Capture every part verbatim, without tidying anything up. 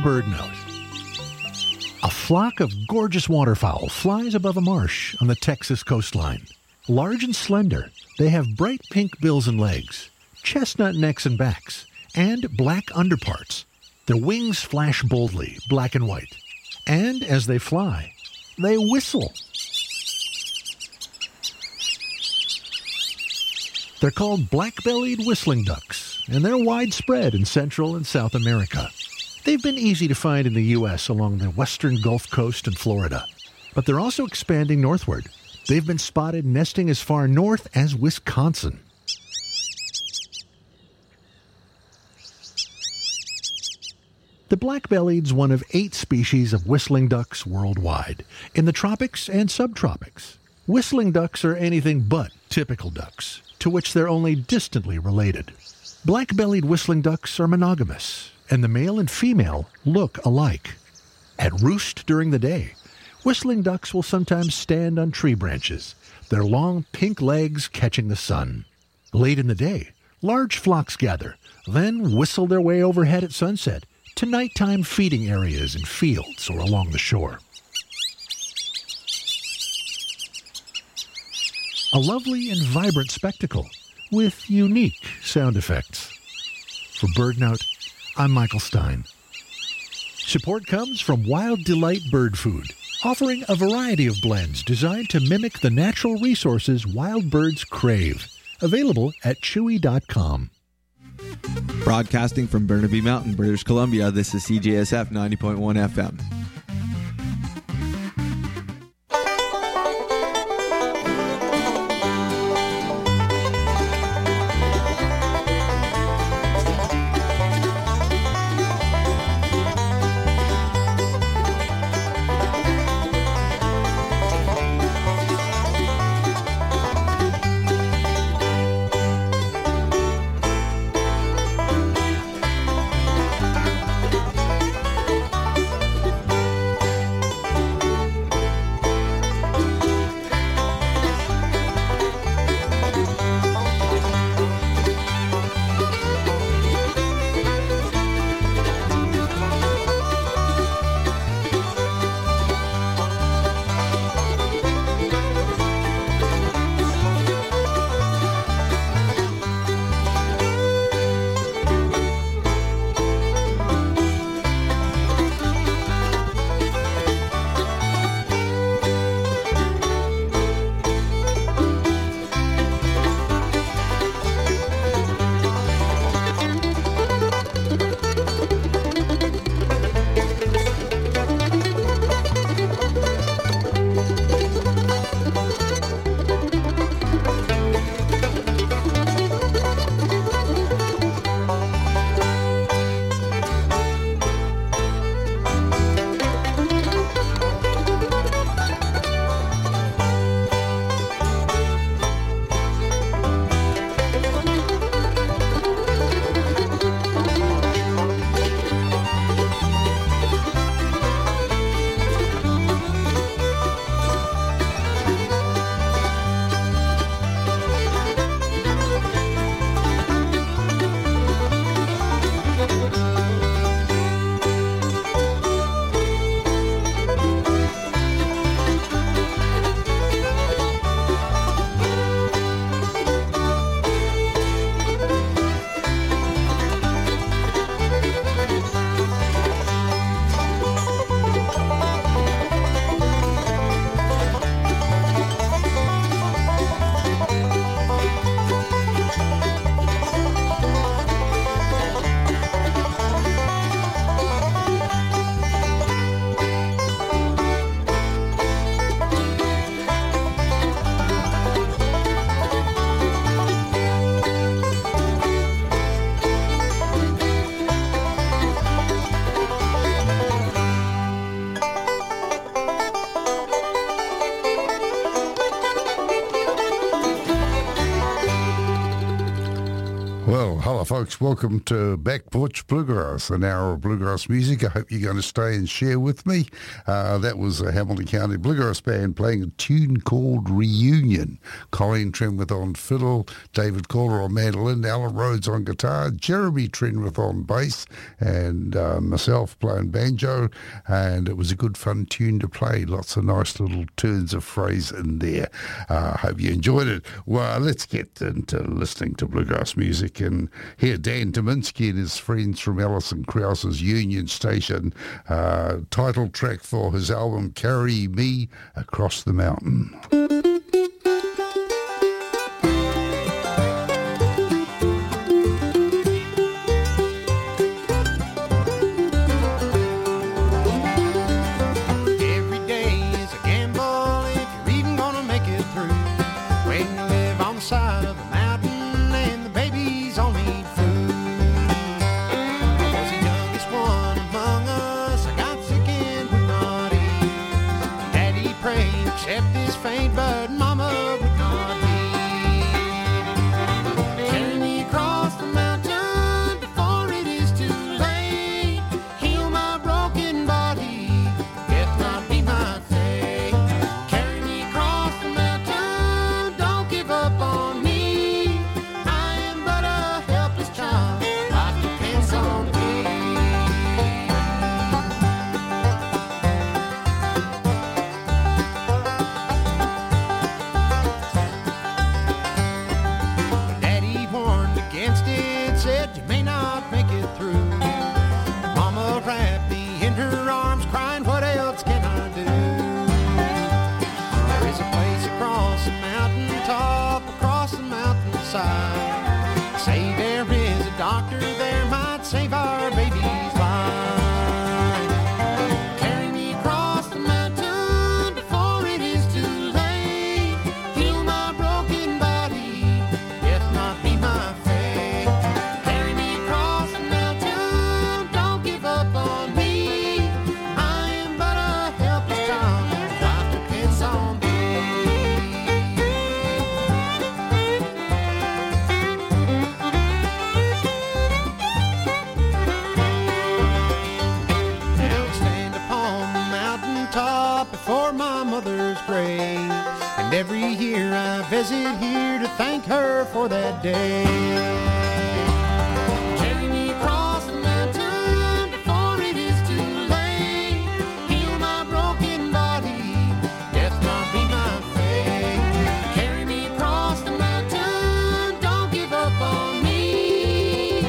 bird note. A flock of gorgeous waterfowl flies above a marsh on the Texas coastline. Large and slender, they have bright pink bills and legs, chestnut necks and backs, and black underparts. Their wings flash boldly, black and white. And as they fly, they whistle. They're called black-bellied whistling ducks, and they're widespread in Central and South America. They've been easy to find in the U S along the western Gulf Coast and Florida, but they're also expanding northward. They've been spotted nesting as far north as Wisconsin. The black-bellied's one of eight species of whistling ducks worldwide, in the tropics and subtropics. Whistling ducks are anything but typical ducks, to which they're only distantly related. Black-bellied whistling ducks are monogamous, and the male and female look alike. At roost during the day, whistling ducks will sometimes stand on tree branches, their long pink legs catching the sun. Late in the day, large flocks gather, then whistle their way overhead at sunset to nighttime feeding areas in fields or along the shore. A lovely and vibrant spectacle with unique sound effects. For BirdNote, I'm Michael Stein. Support comes from Wild Delight Bird Food, offering a variety of blends designed to mimic the natural resources wild birds crave. Available at chewy dot com. Broadcasting from Burnaby Mountain, British Columbia, this is C J S F ninety point one F M. folks. Welcome to Back Porch Bluegrass, an hour of bluegrass music. I hope you're going to stay and share with me. Uh, that was a Hamilton County Bluegrass Band playing a tune called Reunion. Colleen Trenwith on fiddle, David Calder on mandolin, Alan Rhodes on guitar, Jeremy Trenwith on bass, and uh, myself playing banjo. And it was a good fun tune to play. Lots of nice little turns of phrase in there. I uh, hope you enjoyed it. Well, let's get into listening to bluegrass music and hear Dan Tyminski and his friends from Alison Krause's Union Station, uh, title track for his album Carry Me Across the Mountain. Visit here to thank her for that day. Carry me across the mountain before it is too late. Heal my broken body, death not be my fate. Carry me across the mountain, don't give up on me.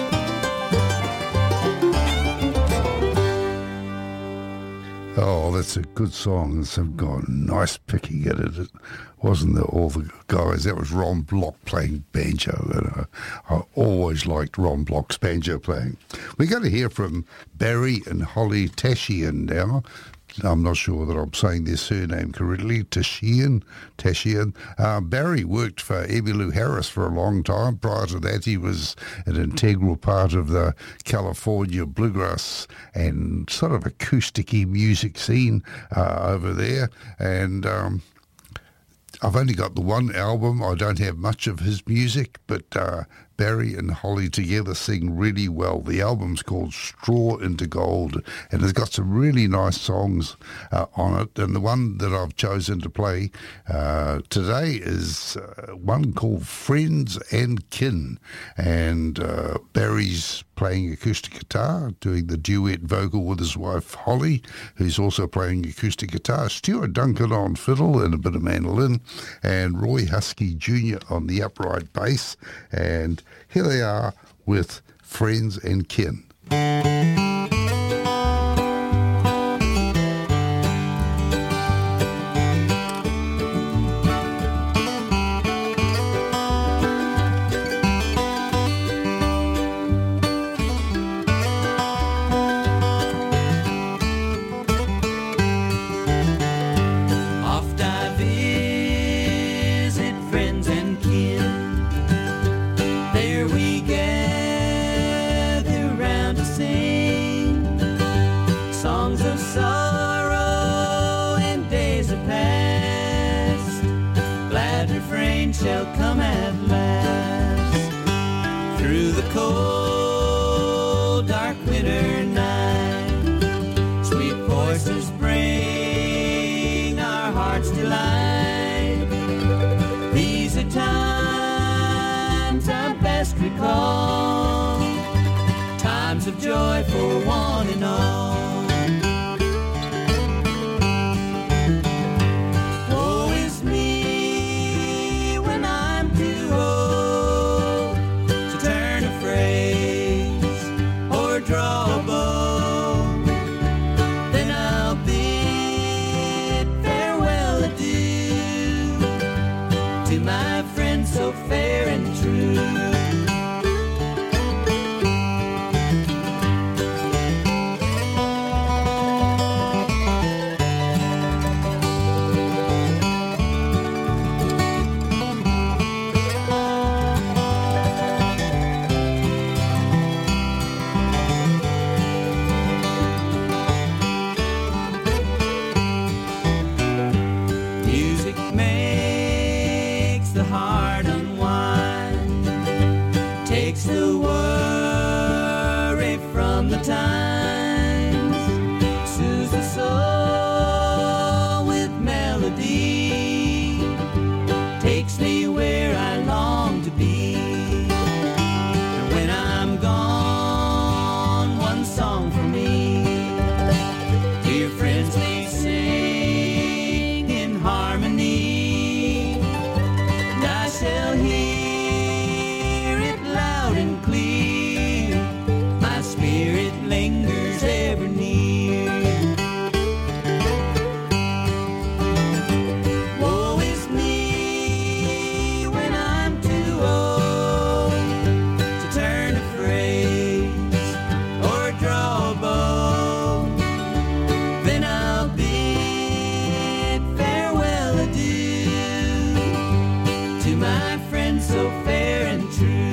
Oh, that's a good song. It's got nice picking at it. It wasn't there all the guys. That was Ron Block playing banjo. And I, I always liked Ron Block's banjo playing. We're going to hear from Barry and Holly Tashian now. I'm not sure that I'm saying their surname correctly. Tashian, Tashian. Uh, Barry worked for Emmylou Harris for a long time. Prior to that, he was an integral part of the California bluegrass and sort of acoustic-y music scene uh, over there. And um, I've only got the one album. I don't have much of his music, but uh, Barry and Holly together sing really well. The album's called Straw into Gold, and it's got some really nice songs uh, on it. And the one that I've chosen to play uh, today is uh, one called Friends and Kin. And uh, Barry's playing acoustic guitar, doing the duet vocal with his wife Holly, who's also playing acoustic guitar. Stuart Duncan on fiddle and a bit of mandolin, and Roy Husky Junior on the upright bass. And here they are with Friends and Kin. There we gather round to sing. times of joy for one and all. Woe is me when I'm too old to turn a phrase or draw a bow. Then I'll bid farewell adieu to my friends so fair and true. Music makes the heart unwind, takes the worry from the times, soothes the soul with melody, takes me where I long to be. And when I'm gone, one song for me, dear friends, please sing in harmony, and I shall hear it loud and clear. My spirit lingers ever near. Woe is me when I'm too old to turn a phrase or draw a bow. Then I'll bid farewell adieu to my friends so fair and true.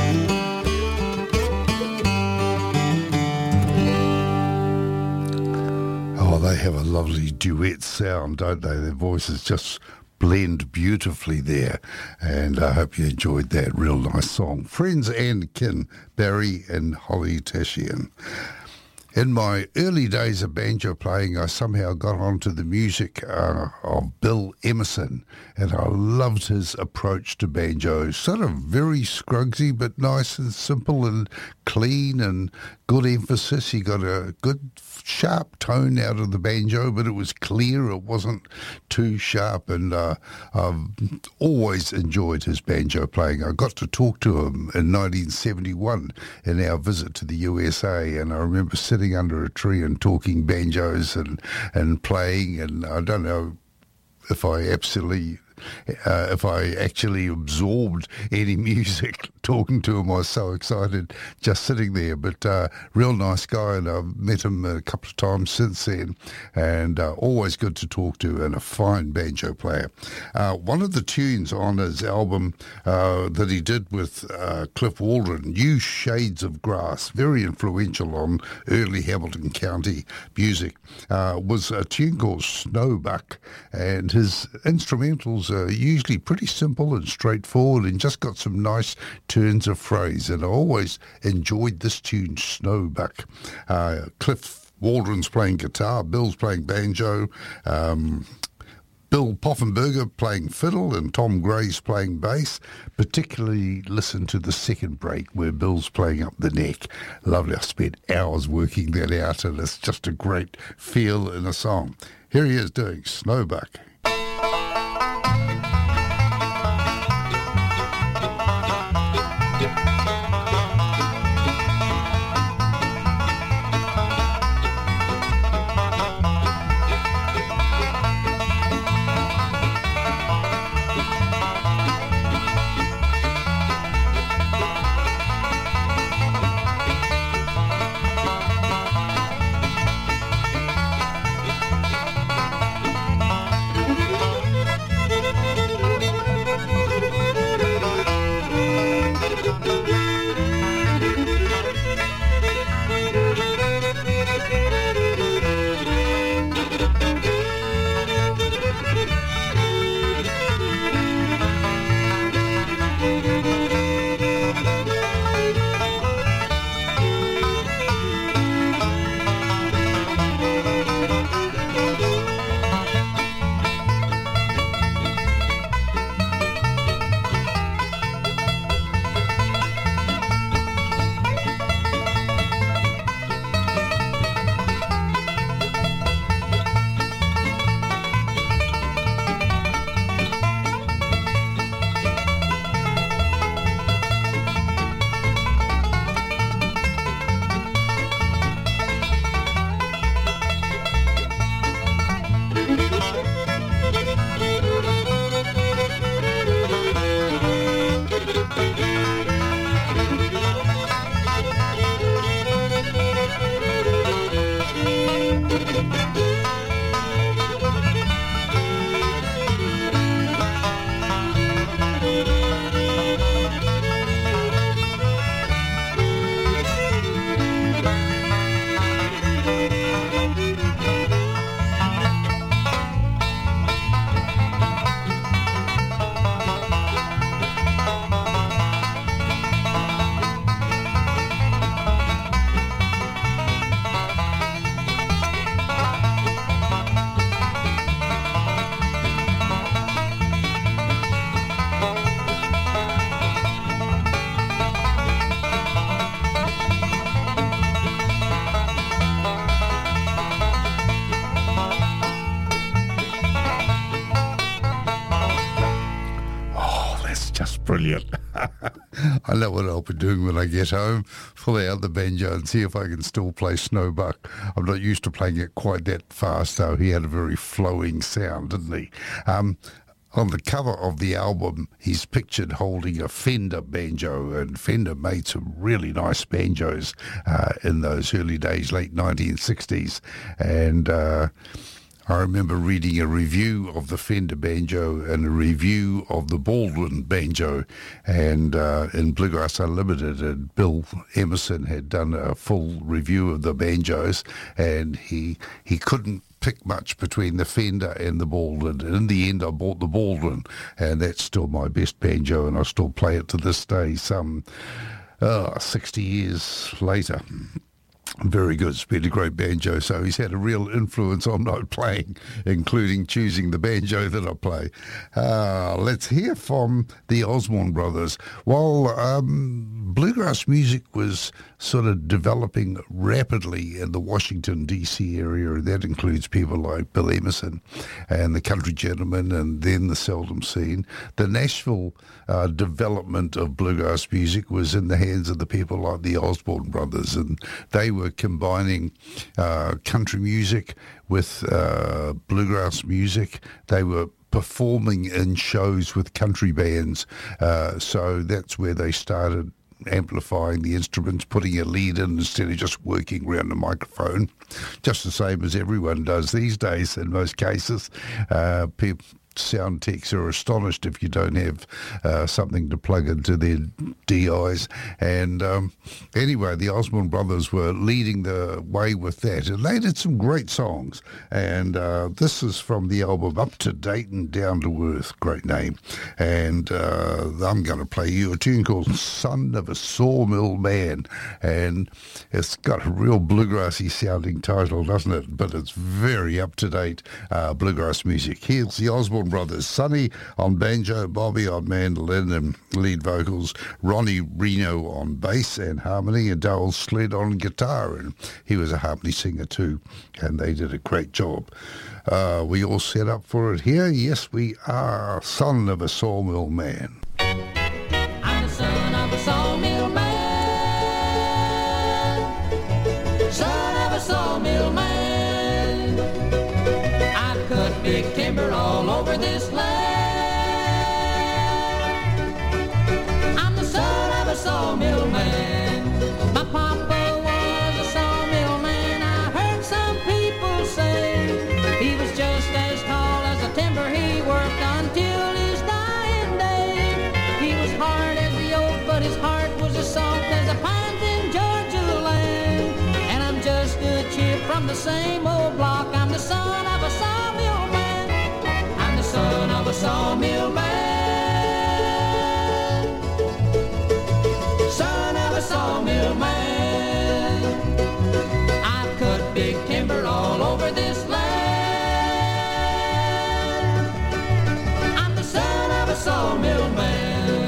Oh, they have a lovely duet sound, don't they? Their voices just blend beautifully there. And I hope you enjoyed that real nice song. Friends and Kin, Barry and Holly Tashian. In my early days of banjo playing, I somehow got onto the music uh, of Bill Emerson, and I loved his approach to banjo. Sort of very scrugsy, but nice and simple and clean and good emphasis. He got a good sharp tone out of the banjo, but it was clear. It wasn't too sharp, and uh, I've always enjoyed his banjo playing. I got to talk to him in nineteen seventy-one in our visit to the U S A, and I remember sitting under a tree and talking banjos and, and playing, and I don't know if I absolutely... Uh, if I actually absorbed any music talking to him. I was so excited just sitting there, but uh, real nice guy, and I've met him a couple of times since then, and uh, always good to talk to, and a fine banjo player. Uh, one of the tunes on his album uh, that he did with uh, Cliff Waldron, New Shades of Grass, very influential on early Hamilton County music, uh, was a tune called Snowbuck, and his instrumentals are usually pretty simple and straightforward and just got some nice turns of phrase, and I always enjoyed this tune, Snowbuck. Uh, Cliff Waldron's playing guitar, Bill's playing banjo, um, Bill Poffenberger playing fiddle, and Tom Gray's playing bass. Particularly listen to the second break where Bill's playing up the neck. Lovely. I spent hours working that out, and it's just a great feel in a song. Here he is doing Snowbuck. brilliant. I know what I'll be doing when I get home. Pull out the banjo and see if I can still play Snowbuck. I'm not used to playing it quite that fast, though. He had a very flowing sound, didn't he? Um, on the cover of the album, he's pictured holding a Fender banjo, and Fender made some really nice banjos uh, in those early days, late nineteen sixties. And uh, I remember reading a review of the Fender banjo and a review of the Baldwin banjo, and uh, in Bluegrass Unlimited, and Bill Emerson had done a full review of the banjos, and he he couldn't pick much between the Fender and the Baldwin. And in the end, I bought the Baldwin, and that's still my best banjo, and I still play it to this day, some uh, sixty years later. Very good. It's been a great banjo, so he's had a real influence on my playing, including choosing the banjo that I play. Uh, let's hear from the Osborne Brothers. While um, bluegrass music was sort of developing rapidly in the Washington, D C area, and that includes people like Bill Emerson and the Country Gentlemen and then the Seldom Scene, the Nashville uh, development of bluegrass music was in the hands of the people like the Osborne Brothers, and they were combining uh, country music with uh, bluegrass music. They were performing in shows with country bands, uh, so that's where they started amplifying the instruments, putting a lead in instead of just working around the microphone, just the same as everyone does these days in most cases. Uh, people sound techs are astonished if you don't have uh, something to plug into their D Is. And um, anyway, the Osborne Brothers were leading the way with that, and they did some great songs. And uh, this is from the album Up to Date and Down to Earth, great name. And uh, I'm going to play you a tune called Son of a Sawmill Man, and it's got a real bluegrassy sounding title, doesn't it? But it's very up to date uh, bluegrass music. Here's the Osborne Brothers, Sonny on banjo, Bobby on mandolin and lead vocals, Ronnie Reno on bass and harmony, and Darrell Sled on guitar, and he was a harmony singer too, and they did a great job. Uh, we all set up for it here? Yes, we are. Son of a Sawmill Man. I'm the son of a sawmill man, son of a sawmill man. I've cut big timber all over this land. I'm the son of a sawmill man. My papa was a sawmill man. I heard some people say he was just as tall as the timber he worked until his dying day. He was hard as the oak, but his heart was as soft as the pines in Georgia land. And I'm just a chip from the same old block. I'm the son of a sawmill man. I'm the son of a sawmill man. Son of a sawmill man. I've cut big timber all over this land. I'm the son of a sawmill man.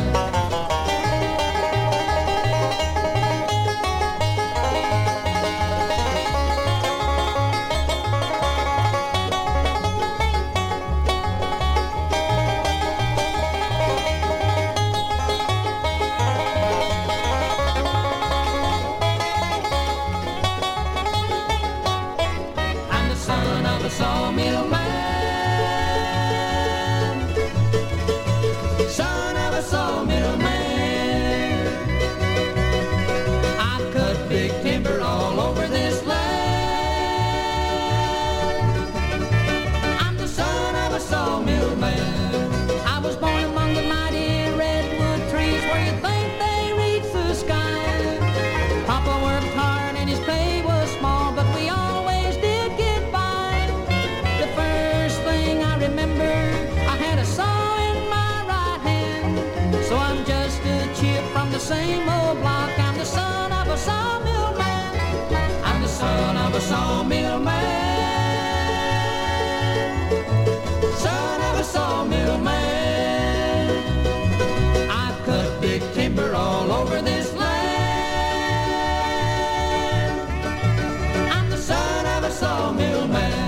Sawmill man, son of a sawmill man. I've cut big timber all over this land. I'm the son of a sawmill man. I was born among the mighty redwood trees where you think they reach the sky. Papa worked hard and his pay was small, but we always did get by. Remember, I had a saw in my right hand, so I'm just a chip from the same old block. I'm the son of a sawmill man. I'm the son of a sawmill man. Son of a sawmill man. I've cut big timber all over this land. I'm the son of a sawmill man.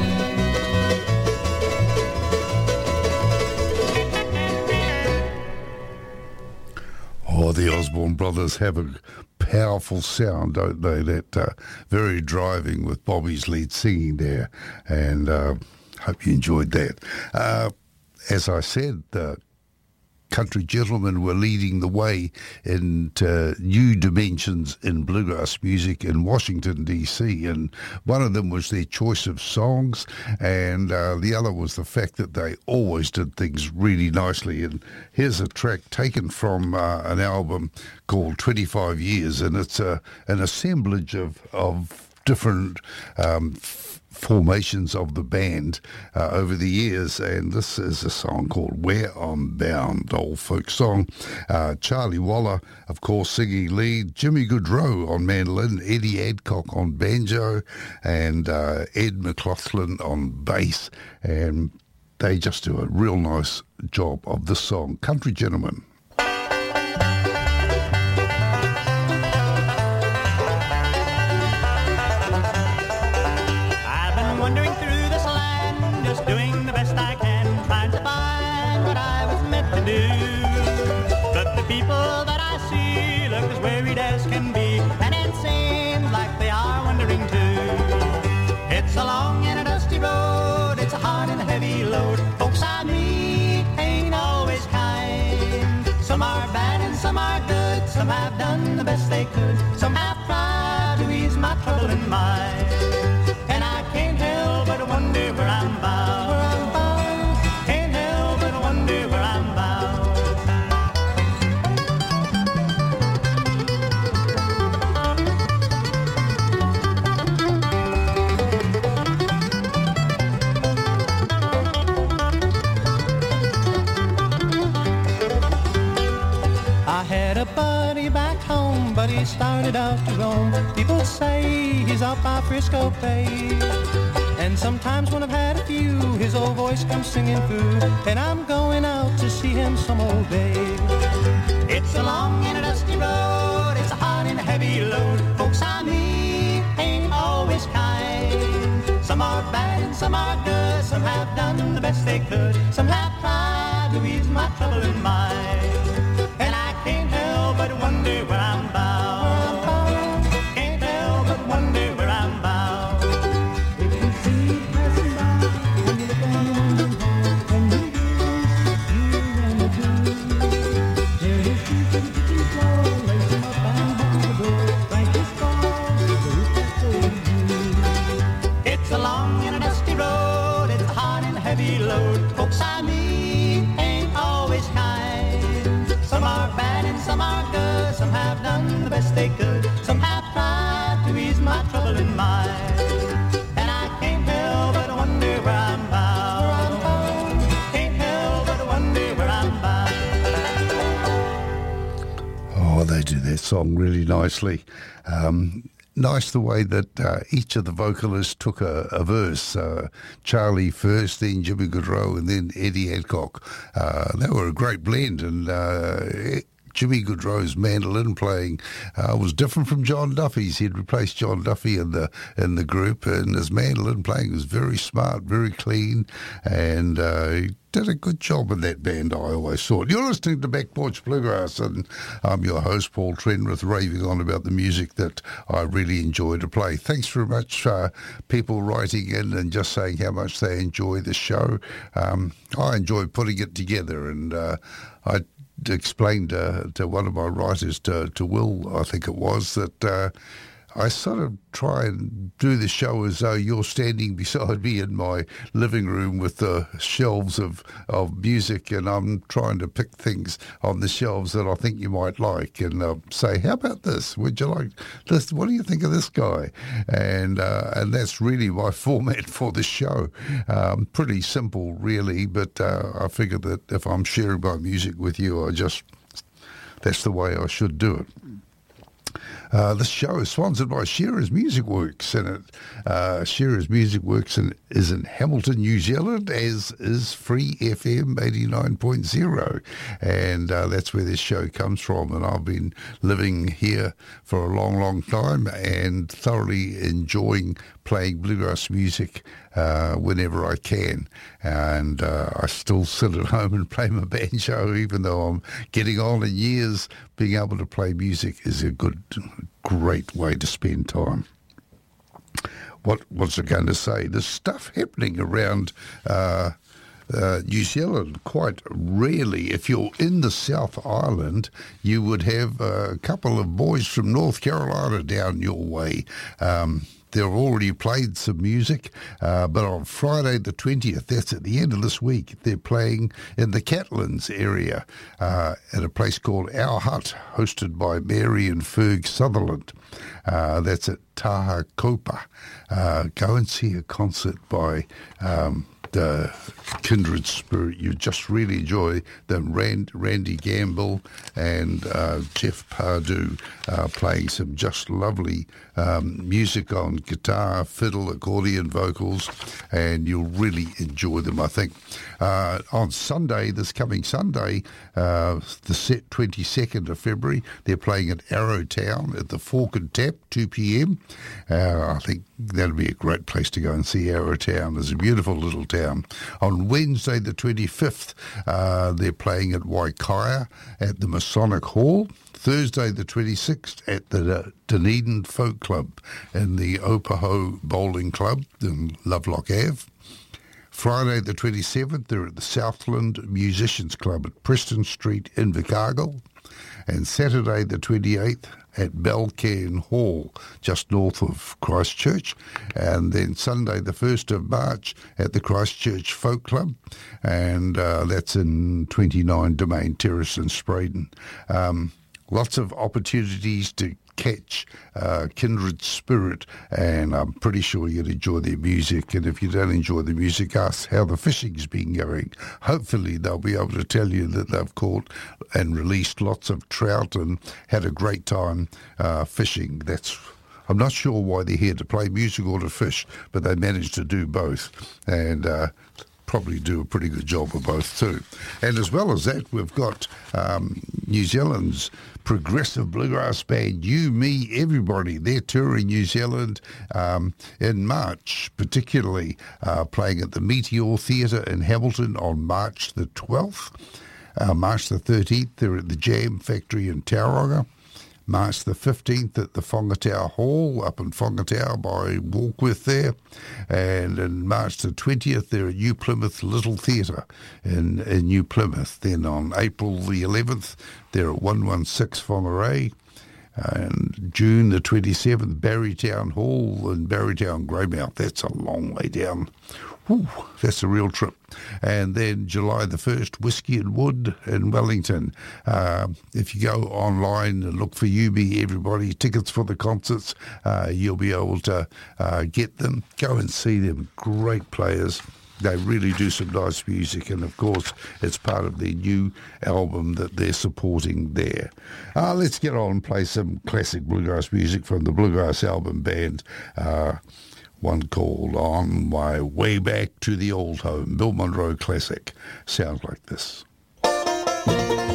Osborne Brothers have a powerful sound, don't they? That uh, very driving with Bobby's lead singing there, and uh, hope you enjoyed that. Uh, as I said, the Country Gentlemen were leading the way into new dimensions in bluegrass music in Washington, D C, and one of them was their choice of songs, and uh, the other was the fact that they always did things really nicely. And here's a track taken from uh, an album called twenty-five years, and it's a, an assemblage of, of different um, formations of the band uh, over the years, and this is a song called Where I'm Bound, old folk song. Uh, Charlie Waller, of course, singing lead, Jimmy Goodrow on mandolin, Eddie Adcock on banjo, and uh, Ed McLaughlin on bass, and they just do a real nice job of this song, Country Gentlemen. Wandering through this land, just doing the best I can, trying to find what I was meant to do. But the people that I see look as wearied as can be, and it seems like they are wandering too. It's a long and a dusty road, it's a hard and a heavy load. Folks I meet ain't always kind. Some are bad and some are good, some have done the best they could, some have tried to ease my troubling mind. And I can't help but wonder where I'm bound. Where I'm bound. Can't help but wonder where I'm bound. I had a buddy back home, but he started out to roam. People say he's out by Frisco Bay, and sometimes when I've had a few, his old voice comes singing through, and I'm going out to see him some old day. It's a long and a dusty road, it's a hard and a heavy load. Folks I meet ain't always kind. Some are bad and some are good, some have done the best they could, some have tried to ease my troubling mind. And I can't help but wonder where I'm bound. Can't help but wonder where I'm bound. If you see me passing by, and you look on the window, and you do, you and the two. There is sheep in the kitchen floor, lace them up and hold the door. Thank you, stars, the roof that's so blue. It's a long and a dusty road, it's a hard and a heavy load. Folks I meet ain't always kind. Some are bad and some are good, some have done the best they could, some have tried to ease my troubling mind. And I can't help but wonder where I'm bound. Can't help but wonder where I'm bound. Oh, they do that song really nicely. Um, nice the way that uh, each of the vocalists took a, a verse. Uh, Charlie first, then Jimmy Goodrow, and then Eddie Adcock. Uh, they were a great blend, and uh, Jimmy Goodrow's mandolin playing uh, was different from John Duffy's. He'd replaced John Duffy in the in the group, and his mandolin playing was very smart, very clean, and uh, he did a good job in that band, I always thought. You're listening to Back Porch Bluegrass, and I'm your host, Paul Trenwith, raving on about the music that I really enjoy to play. Thanks very much, uh, people writing in and just saying how much they enjoy the show. Um, I enjoy putting it together, and uh, I explained uh, to one of my writers, to, to Will, I think it was, that uh, I sort of try and do the show as though you're standing beside me in my living room with the shelves of, of music, and I'm trying to pick things on the shelves that I think you might like, and uh, say, how about this? Would you like this? What do you think of this guy? And uh, and that's really my format for the show. Um, pretty simple, really, but uh, I figure that if I'm sharing my music with you, I just, that's the way I should do it. Uh, this show is sponsored by Shearer's Music Works, and it, uh, Shearer's Music Works in, is in Hamilton, New Zealand, as is Free F M eighty-nine point zero, and uh, that's where this show comes from. And I've been living here for a long, long time and thoroughly enjoying playing bluegrass music uh, whenever I can. And uh, I still sit at home and play my banjo, even though I'm getting on in years. Being able to play music is a good, great way to spend time. What what's I going to say? There's stuff happening around uh, uh, New Zealand quite rarely. If you're in the South Island, you would have a couple of boys from North Carolina down your way. Um, They've already played some music, uh, but on Friday the twentieth, that's at the end of this week, they're playing in the Catlins area uh, at a place called Our Hut, hosted by Mary and Ferg Sutherland. Uh, that's at Taha Kopa. Uh, go and see a concert by um, the Kindred Spirit. You just really enjoy them. Rand, Randy Gamble and uh, Jeff Pardue uh, playing some just lovely um, music on guitar, fiddle, accordion, vocals, and you'll really enjoy them, I think. Uh, on Sunday, this coming Sunday, uh, the set twenty-second of February, they're playing at Arrowtown at the Fork and Tap, two p.m. Uh, I think that'll be a great place to go and see Arrowtown. It's a beautiful little town. On Wednesday, the twenty-fifth, uh, they're playing at Waikaya at the Masonic Hall. Thursday, the twenty-sixth, at the uh, Dunedin Folk Club in the Opaho Bowling Club in Lovelock Avenue. Friday, the twenty-seventh, they're at the Southland Musicians Club at Preston Street, Invercargill. And Saturday, the twenty-eighth, at Belcairn Hall, just north of Christchurch. And then Sunday, the first of March, at the Christchurch Folk Club, and uh, that's in twenty-nine Domain Terrace in Spraydon. Um, lots of opportunities to catch uh, Kindred Spirit, and I'm pretty sure you'd enjoy their music. And if you don't enjoy the music, ask how the fishing's been going. Hopefully they'll be able to tell you that they've caught and released lots of trout and had a great time uh, fishing. That's I'm not sure why they're here, to play music or to fish, but they managed to do both, and uh, probably do a pretty good job of both too. And as well as that, we've got um, New Zealand's progressive bluegrass band, You, Me, Everybody. They're touring New Zealand um, in March, particularly uh, playing at the Meteor Theatre in Hamilton on March the twelfth. Uh, March the thirteenth, they're at the Jam Factory in Tauranga. March the fifteenth at the Whangatau Hall up in Whangatau by Walkworth there. And in March the twentieth, they're at New Plymouth Little Theatre in, in New Plymouth. Then on April the eleventh, they're at one sixteen Whangarei. And June the twenty-seventh, Barrytown Hall in Barrytown, Greymouth. That's a long way down. Whew, that's a real trip. And then July the first, Whiskey and Wood in Wellington. Uh, if you go online and look for You, Me, Everybody, tickets for the concerts, uh, you'll be able to uh, get them. Go and see them. Great players. They really do some nice music, and of course it's part of their new album that they're supporting there. Uh, let's get on and play some classic bluegrass music from the Bluegrass Album Band. Uh, one called On My Way Back to the Old Home, Bill Monroe classic. Sounds like this.